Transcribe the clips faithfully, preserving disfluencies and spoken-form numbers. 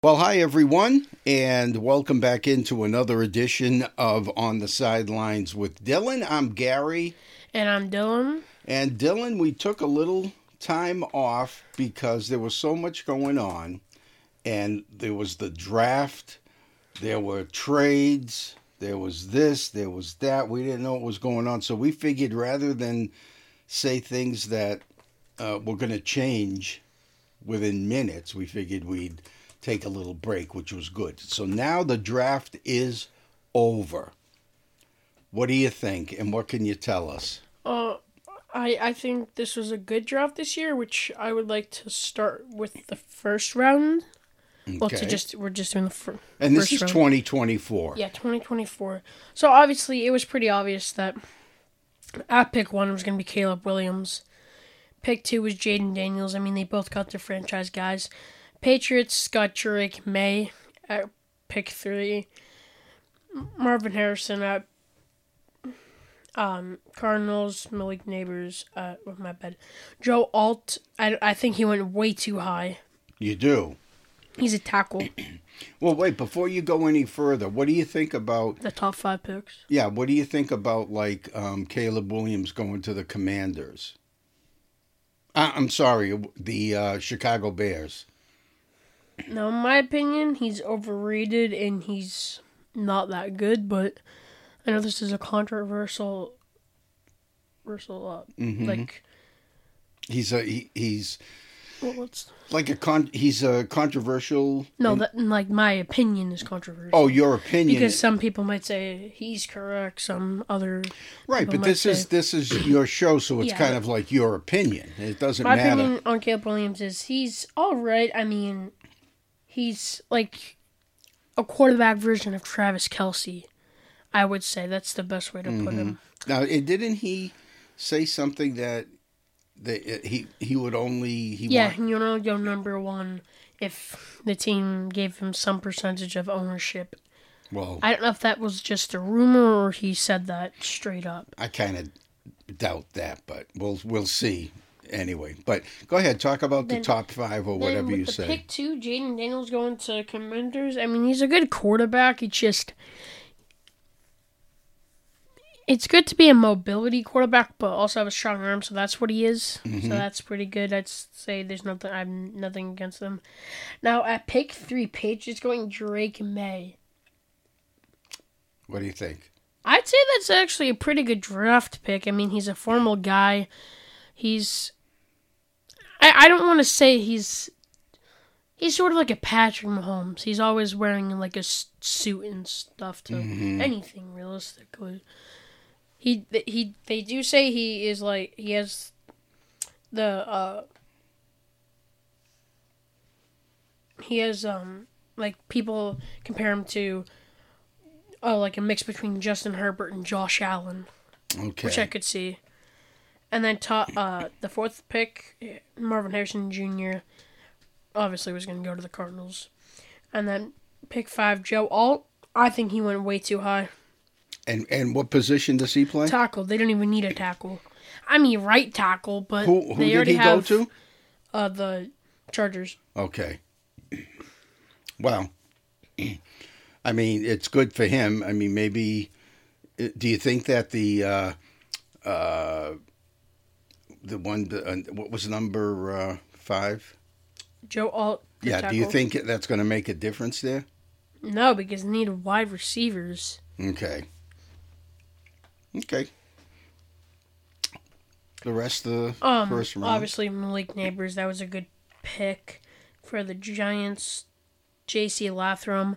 Well, hi everyone, and welcome back into another edition of On the Sidelines with Dylan. I'm Gary. And I'm Dylan. And Dylan, we took a little time off because there was so much going on. And there was the draft, there were trades, there was this, there was that. We didn't know what was going on. So we figured rather than say things that uh, were going to change within minutes, we figured we'd take a little break, which was good. So now the draft is over. What do you think, and what can you tell us? Uh, I I think this was a good draft this year, which I would like to start with the first round. Okay. Well, to just we're just doing the fir- and this first is round. twenty twenty-four. Yeah, twenty twenty-four. So obviously, it was pretty obvious that at pick one was going to be Caleb Williams. Pick two was Jaden Daniels. I mean, they both got their franchise guys. Patriots got Drake May at pick three. Marvin Harrison at um, Cardinals. Malik Neighbors at, oh, my bad. Joe Alt, I, I think he went way too high. You do? He's a tackle. Well, wait, before you go any further, what do you think about... The top five picks? Yeah, what do you think about, like, um, Caleb Williams going to the Commanders? Uh, I'm sorry, the uh, Chicago Bears. Now, in my opinion, he's overrated and he's not that good, but I know this is a controversial, controversial uh, mm-hmm. like... He's a, he, he's... Well, what's... Like a con... He's a controversial... No, in... that like, my opinion is controversial. Oh, your opinion. Because some people might say he's correct, some other... Right, but this is this is your show, so it's yeah, kind of like your opinion. It doesn't my matter. My opinion on Caleb Williams is he's all right. I mean... He's like a quarterback version of Travis Kelce, I would say. That's the best way to mm-hmm. put him. Now, didn't he say something that that he he would only he yeah, want... you know, go number one if the team gave him some percentage of ownership. Well, I don't know if that was just a rumor or he said that straight up. I kind of doubt that, but we'll we'll see. Anyway, but go ahead, talk about then, the top five or whatever with you the say. Pick two, Jaden Daniels going to Commanders. I mean, he's a good quarterback. It's just, it's good to be a mobility quarterback, but also have a strong arm. So that's what he is. Mm-hmm. So that's pretty good. I'd say there's nothing. I have nothing against them. Now at pick three, Patriots going Drake May. What do you think? I'd say that's actually a pretty good draft pick. I mean, he's a formal guy. He's I, I don't want to say he's he's sort of like a Patrick Mahomes. He's always wearing like a suit and stuff to mm-hmm. anything realistically. He he they do say he is like he has the uh he has um like people compare him to oh like a mix between Justin Herbert and Josh Allen. Okay. Which I could see. And then top, uh, the fourth pick, Marvin Harrison Junior obviously was going to go to the Cardinals. And then pick five, Joe Alt. I think he went way too high. And and what position does he play? Tackle. They don't even need a tackle. I mean, right tackle, but who, who they did already he have, go to? Uh, the Chargers. Okay. Well, I mean, it's good for him. I mean, maybe, do you think that the... Uh, uh, The one, uh, what was number uh, five? Joe Alt. Yeah, tackle. Do you think that's going to make a difference there? No, because they need wide receivers. Okay. Okay. The rest of the um, first round? Obviously, Malik Neighbors, that was a good pick for the Giants. J C Latham.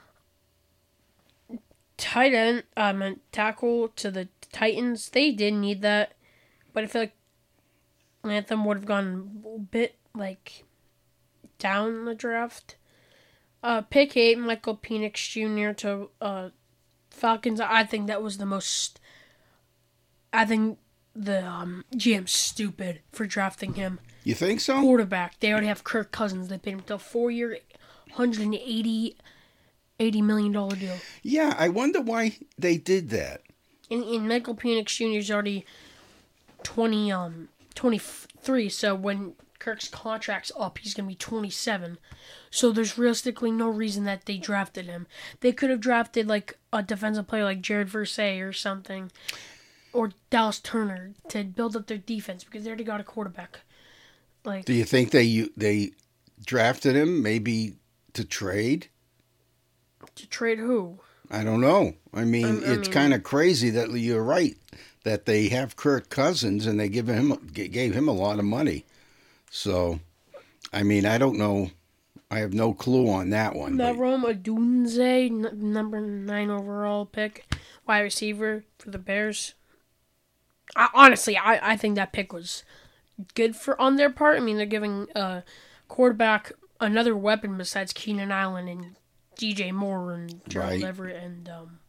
Tight end, um, tackle to the Titans. They did need that, but I feel like Latham would have gone a bit, like, down the draft. Uh, pick eight, Michael Penix Junior to uh, Falcons. I think that was the most... I think the um, G M's stupid for drafting him. You think so? Quarterback. They already have Kirk Cousins. They paid him to a four-year, one hundred eighty, eighty million dollars deal. Yeah, I wonder why they did that. And, and Michael Penix Junior is already twenty, um, twenty-three, so when Kirk's contract's up. He's going to be twenty-seven. So there's realistically no reason that they drafted him. They could have drafted like a defensive player like Jared Versay or something, or Dallas Turner to build up their defense because they already got a quarterback. Like, do you think they they drafted him maybe to trade? To trade who? I don't know. I mean, I, I it's mean, kind of crazy that you're right that they have Kirk Cousins and they give him gave him a lot of money. So, I mean, I don't know. I have no clue on that one. Rome Odunze, n- number nine overall pick, wide receiver for the Bears. I, honestly, I, I think that pick was good for on their part. I mean, they're giving uh, quarterback another weapon besides Keenan Allen and D J Moore and Gerald Right. Everett and um,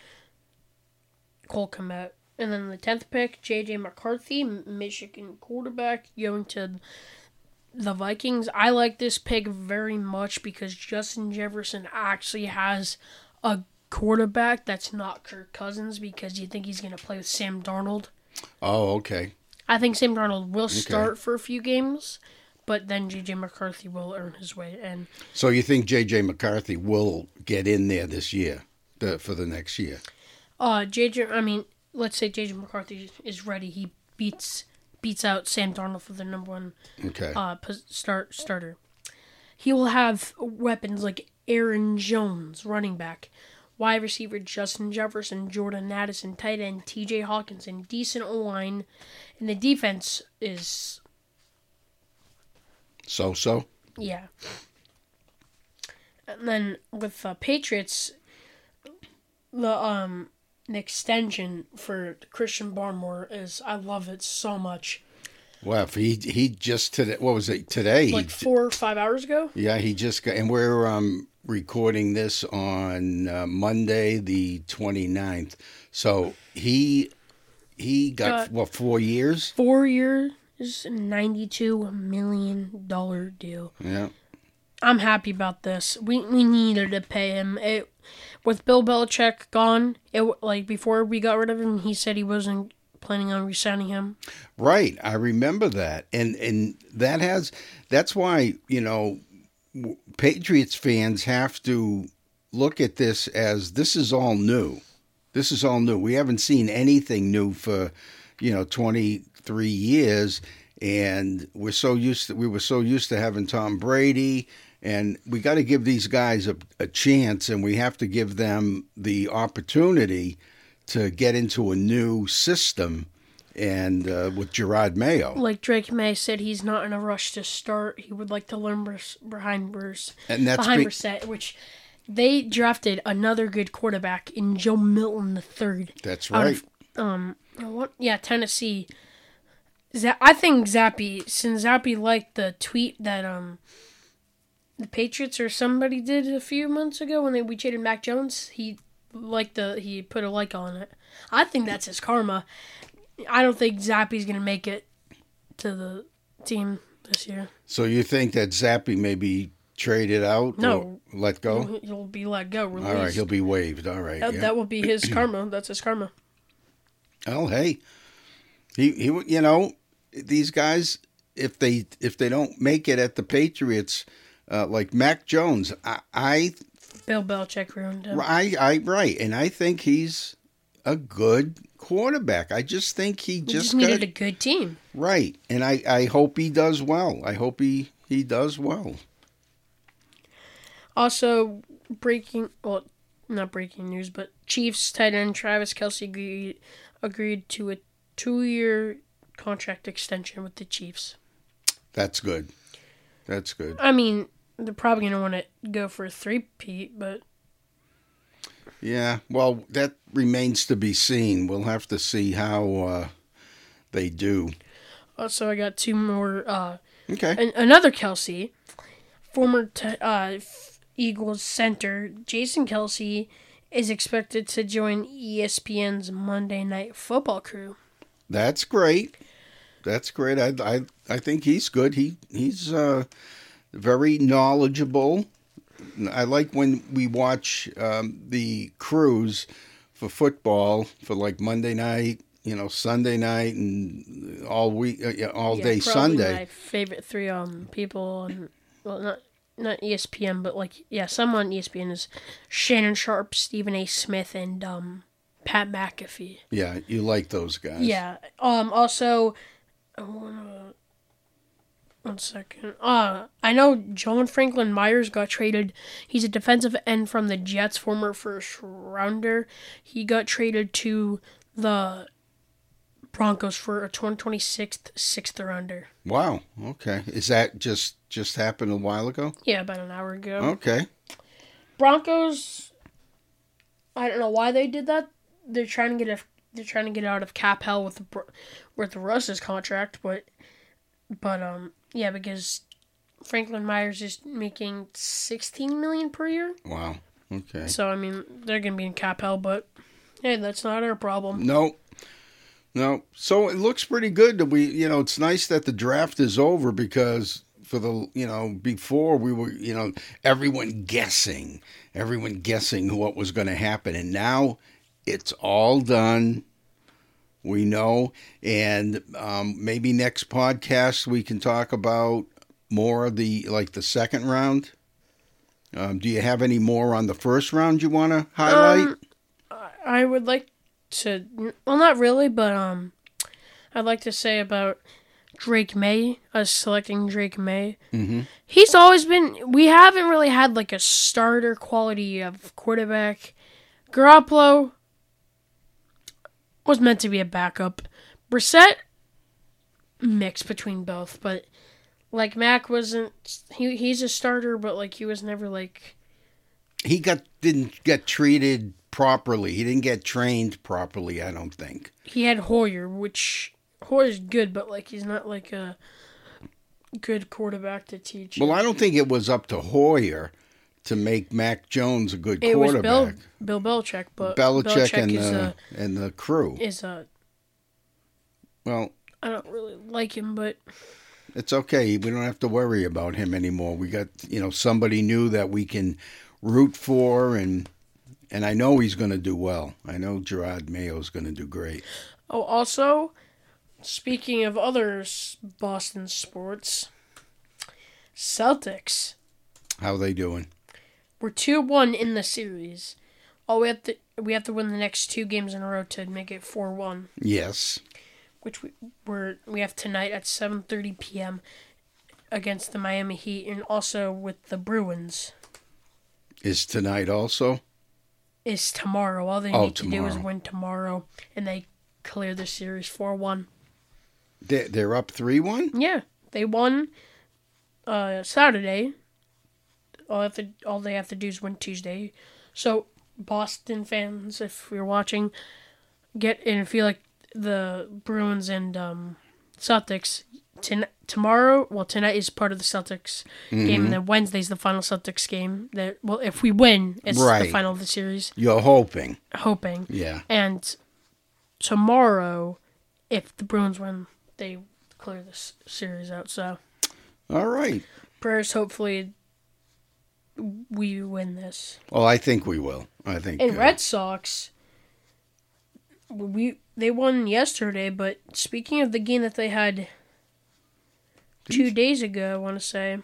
Cole Kmet. And then the tenth pick, J J McCarthy, Michigan quarterback, going to the Vikings. I like this pick very much because Justin Jefferson actually has a quarterback that's not Kirk Cousins, because you think he's going to play with Sam Darnold. Oh, okay. I think Sam Darnold will start okay. for a few games, but then J J McCarthy will earn his way. And so you think J J McCarthy will get in there this year, the, for the next year? Uh, J J, I mean, let's say J J McCarthy is ready. He beats beats out Sam Darnold for the number one okay. uh, start starter. He will have weapons like Aaron Jones, running back, wide receiver Justin Jefferson, Jordan Addison, tight end T J Hawkinson, decent O-line, and the defense is so-so. Yeah. And then with uh, Patriots, the um. The extension for Christian Barmore is, I love it so much. Well, if he he just today, what was it today? Like four or five hours ago. Yeah, he just got, and we're um recording this on uh, Monday the twenty-ninth. So he he got, got what four years? Four years, ninety-two million dollar deal. Yeah. I'm happy about this. We we needed to pay him. It, with Bill Belichick gone, it like before we got rid of him, he said he wasn't planning on re-signing him. Right, I remember that, and and that has that's why you know Patriots fans have to look at this as this is all new. This is all new. We haven't seen anything new for you know twenty-three years, and we're so used to we were so used to having Tom Brady. And we got to give these guys a, a chance, and we have to give them the opportunity to get into a new system. And uh, with Gerard Mayo, like Drake May said, he's not in a rush to start. He would like to learn behind Bruce, and that's behind be- Brissett, which they drafted another good quarterback in Joe Milton the third. That's right. Of, um, what? Yeah, Tennessee. I think Zappy, since Zappy liked the tweet that um. the Patriots or somebody did a few months ago when they we traded Mac Jones, he liked the he put a like on it. I think that's his karma. I don't think Zappy's gonna make it to the team this year. So you think that Zappy may be traded out? No, or let go. He'll, he'll be let go. Released. All right, he'll be waived. All right, that, yeah. that will be his karma. That's his karma. Oh, hey, he he. You know, these guys, if they if they don't make it at the Patriots. Uh, like Mac Jones, I, I Bill Belichick ruined him. I, I, right, and I think he's a good quarterback. I just think he, he just, just needed got, a good team, right? And I, I hope he does well. I hope he, he does well. Also, breaking well, not breaking news, but Chiefs tight end Travis Kelce agreed agreed to a two-year contract extension with the Chiefs. That's good. That's good. I mean, they're probably going to want to go for a three-peat, but... Yeah, well, that remains to be seen. We'll have to see how uh, they do. Also, I got two more. Uh, okay. An- another Kelce, former t- uh, Eagles center, Jason Kelce, is expected to join E S P N's Monday Night Football crew. That's great. That's great. I, I, I think he's good. He He's uh, very knowledgeable. I like when we watch um, the crews for football, for like Monday night, you know, Sunday night and all week, uh, yeah, all Yeah, day probably Sunday. My favorite three um people on, well, not not E S P N, but like yeah, someone on E S P N is Shannon Sharp, Stephen A. Smith, and um Pat McAfee. Yeah, you like those guys. Yeah. Um. Also, I wanna, one second. Uh, I know John Franklin Myers got traded. He's a defensive end from the Jets, former first rounder. He got traded to the Broncos for a twenty twenty-six sixth rounder. Wow. Okay. Is that just just happened a while ago? Yeah, about an hour ago. Okay. Broncos. I don't know why they did that. They're trying to get a, They're trying to get out of cap hell with the with Russ's contract, but but um yeah, because Franklin Myers is making sixteen million per year. Wow. Okay. So I mean, they're gonna be in cap hell, but hey, that's not our problem. No. No. So it looks pretty good. That we, you know, it's nice that the draft is over because for the, you know, before we were, you know, everyone guessing, everyone guessing what was going to happen, and now it's all done. We know, and um, maybe next podcast we can talk about more of the, like the second round. Um, do you have any more on the first round you want to highlight? Um, I would like to, well, not really, but um, I'd like to say about Drake May, us selecting Drake May. Mm-hmm. He's always been, we haven't really had like a starter quality of quarterback. Garoppolo was meant to be a backup. Brissett, mix between both, but like Mac wasn't, he he's a starter, but like he was never like, he got didn't get treated properly. He didn't get trained properly, I don't think. He had Hoyer, which Hoyer's good, but like he's not like a good quarterback to teach. Well, I don't think it was up to Hoyer to make Mac Jones a good it quarterback. was Bill, Bill Belichick, but Belichick, Belichick and is the a, and the crew. is a. Well, I don't really like him, but it's okay. We don't have to worry about him anymore. We got, you know, somebody new that we can root for, and and I know he's going to do well. I know Gerard Mayo's going to do great. oh, also, speaking of other s- Boston sports, Celtics How they doing? were two one in the series. Oh, we have to we have to win the next two games in a row to make it four one. Yes. Which we we're, we have tonight at seven thirty p.m. against the Miami Heat, and also with the Bruins. Is tonight also? Is tomorrow. All they Oh, need to do is tomorrow. win tomorrow, and they clear the series four one. They- They're up three one? Yeah, they won uh, Saturday. All, have to, all they have to do is win Tuesday. So, Boston fans, if you're watching, get and if you like the Bruins and um, Celtics, ton- tomorrow, well, tonight is part of the Celtics Mm-hmm. game, and then Wednesday's the final Celtics game. That well, if we win, it's the Right. final of the series. You're hoping. Hoping. Yeah. And tomorrow, if the Bruins win, they clear this series out. So, All right. prayers, hopefully, we win this. Well, I think we will. I think. And uh, Red Sox, we they won yesterday, but speaking of the game that they had two days ago, I want to say,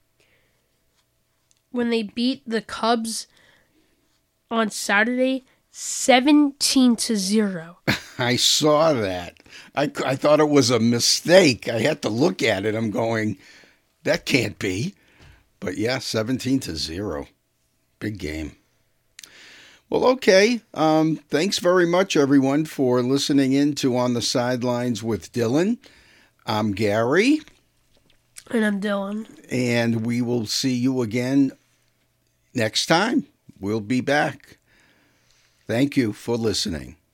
when they beat the Cubs on Saturday, seventeen to zero. I saw that. I, I thought it was a mistake. I had to look at it. I'm going, that can't be. But yeah, seventeen to zero. Big game. Well, okay. Um, thanks very much, everyone, for listening in to On the Sidelines with Dylan. I'm Gary, And I'm Dylan. and we will see you again next time. We'll be back. Thank you for listening.